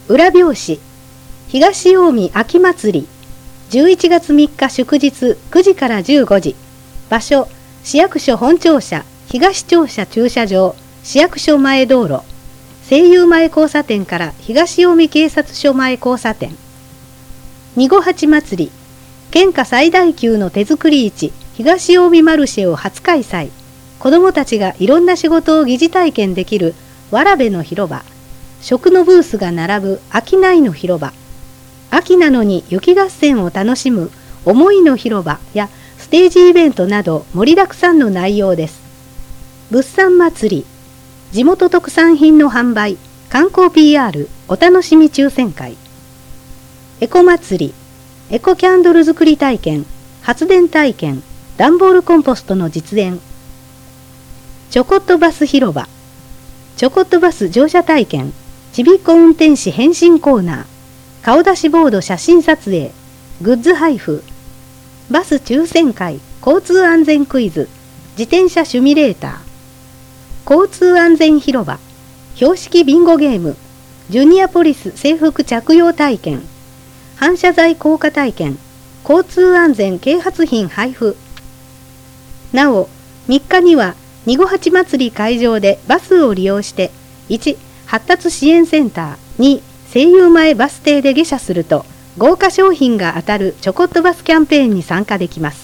裏表紙東近江秋祭り11月3日祝日9時から15時。場所市役所本庁舎東庁舎駐車場市役所前道路声優前交差点から東近江警察署前交差点。二五八祭り県下最大級の手作り市東近江マルシェを初開催。子どもたちがいろんな仕事を疑似体験できるわらべの広場、食のブースが並ぶ商いの広場、秋なのに雪合戦を楽しむ思いの広場やステージイベントなど盛りだくさんの内容です。物産祭り、地元特産品の販売、観光 PR、お楽しみ抽選会。エコ祭り、エコキャンドル作り体験、発電体験、段ボールコンポストの実演。ちょこっとバス広場、ちょこっとバス乗車体験、ちびっこ運転士変身コーナー、顔出しボード写真撮影、グッズ配布、バス抽選会、交通安全クイズ、自転車シミュレーター、交通安全広場、標識ビンゴゲーム、ジュニアポリス制服着用体験、反射材効果体験、交通安全啓発品配布。なお、3日には二五八祭り会場でバスを利用して、1、発達支援センター、2、声優前バス停で下車すると、豪華商品が当たるちょこっとバスキャンペーンに参加できます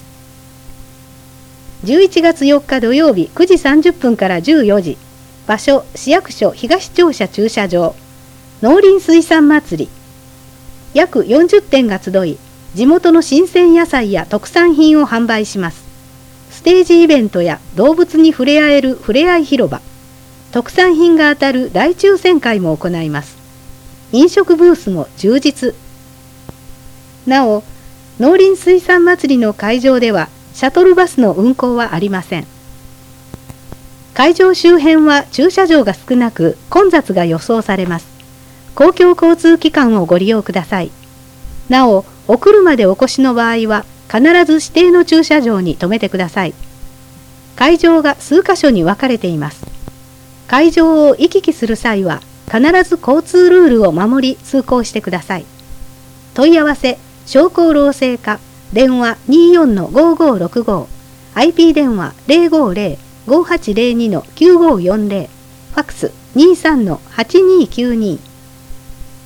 。11月4日土曜日9時30分から14時。場所、市役所東庁舎駐車場。農林水産祭り。約40店が集い、地元の新鮮野菜や特産品を販売します。ステージイベントや動物に触れ合えるふれあい広場。特産品が当たる大抽選会も行います。飲食ブースも充実。なお、農林水産祭りの会場ではシャトルバスの運行はありません。会場周辺は駐車場が少なく混雑が予想されます。公共交通機関をご利用ください。なお、お車でお越しの場合は必ず指定の駐車場に停めてください。会場が数カ所に分かれています。会場を行き来する際は必ず交通ルールを守り通行してください。問い合わせ、商工労政課、電話 24-5565、IP 電話 050-5802-9540、ファックス 23-8292。